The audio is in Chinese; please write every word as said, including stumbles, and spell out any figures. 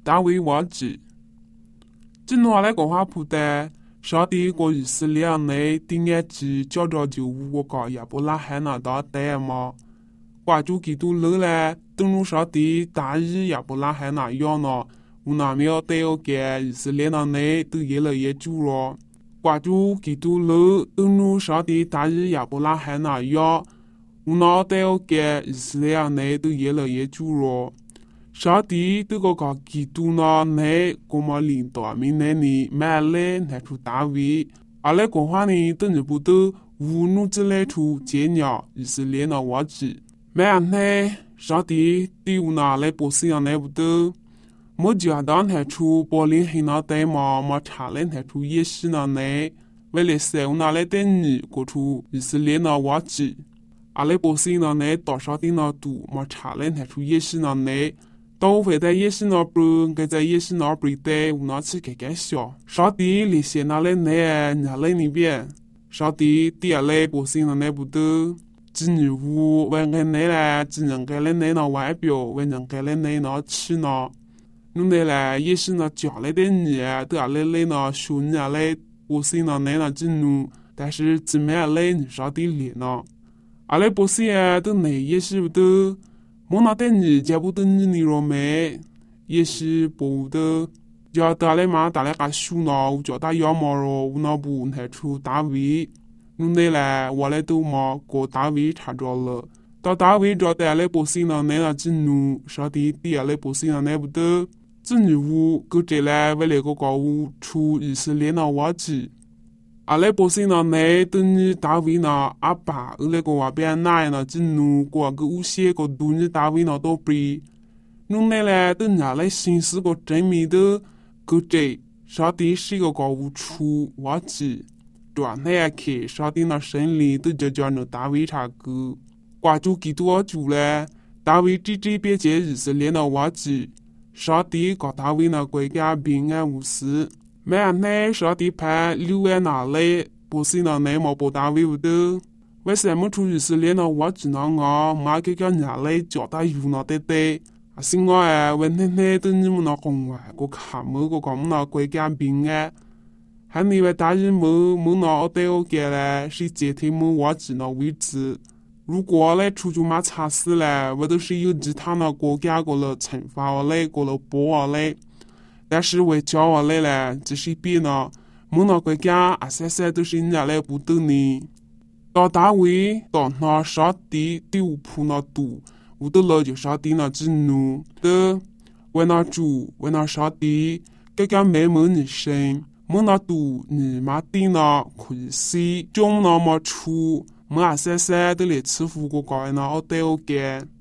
大卫王子。正话来讲话普的，上帝过以色列内第一支叫着就五个亚伯拉罕那到代嘛，挂住基督路嘞，登陆上帝大日亚伯拉罕那样呢，无那苗带有给以色列那内都耶了耶主了，挂住基督路登陆上帝大日亚伯拉罕那样，无那带有给以色列内都耶了耶主了。上帝对个个基督那内过么领导民内里买来拿出大卫，而来讲话呢，等于不都无怒之来出接鸟以色列那王子，买呢上帝对无那来波斯样来不都，莫就当拿出柏林黑那代嘛，莫查来拿出耶稣那内，为了使无那来等你过出以色列那王子，而来波斯那内到上帝那度，莫查来拿出耶稣那内。都会在夜市那边，跟在夜市那边的无那去开开笑。上帝里些那来内，那来那边，上帝第二来不是那来不得，只女巫为个内来，只能给来内那外表，为能给来内那吃那。弄的来夜市那家来的你，都要来来那说你来，不是那内那只奴，但是只没来你上帝里那，阿来不是呀，都内夜市不得。莫那带你家不等你你若没，也是不的，叫打来嘛打来个书呢，我叫他要么咯，我那不拿出大卫，弄得来我来都嘛过大卫查着了，到大卫找带来不行了，那那只奴上帝第二来不行了，那不得，只女巫够这来为了个高屋出以色列那王子。阿来波斯那内等你大卫那阿爸，而来个话边那那只奴过个乌些个度你大卫那都比，弄来来等伢来心思个证明的个这上帝是个高屋出王子，转来看上帝那胜利都就叫那大卫查个，挂住基督主嘞，大卫这这边接以色列那王子，上帝搞大卫那国家平安无事。没那上帝派六万拿来，不是那内毛不大卫的。为什么出以色列那我只能啊，马给个拿来叫他有那得得。啊，是我哎，问那那都你们那公外个看么个个那国家平安，还你为大人么么那对我给嘞，是接替么我只那位置。如果来出去嘛查死嘞，我都是有其他那国家过了惩罚我嘞，过了剥我嘞。但是为教我来了，只是变了，某那国家啊，三三都是人家来不得呢。到大卫到那上帝第五铺那度，我都了就上帝那之怒的，为那主为那上帝，刚刚没么女生，某那度你妈地那可以是中那么出，某啊三三都来欺负个个那我对我干。